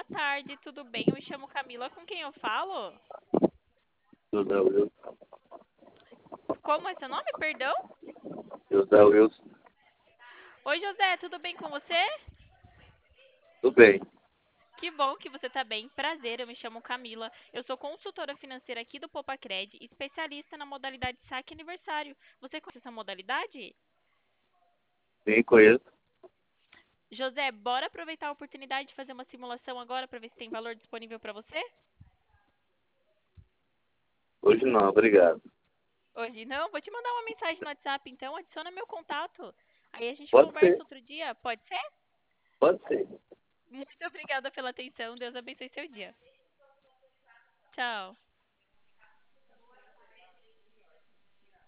boa tarde, tudo bem? Eu me chamo Camila, com quem eu falo? José Wilson. Como é seu nome, perdão? José Wilson. Oi, José, tudo bem com você? Tudo bem. Que bom que você está bem. Prazer, eu me chamo Camila. Eu sou consultora financeira aqui do Popacred, especialista na modalidade saque aniversário. Você conhece essa modalidade? Sim, conheço. José, bora aproveitar a oportunidade de fazer uma simulação agora para ver se tem valor disponível para você? Hoje não, obrigado. Hoje não? Vou te mandar uma mensagem no WhatsApp, então adiciona meu contato. Aí a gente Pode conversa ser, outro dia, pode ser? pode ser. Muito obrigada pela atenção. Deus abençoe seu dia. Tchau.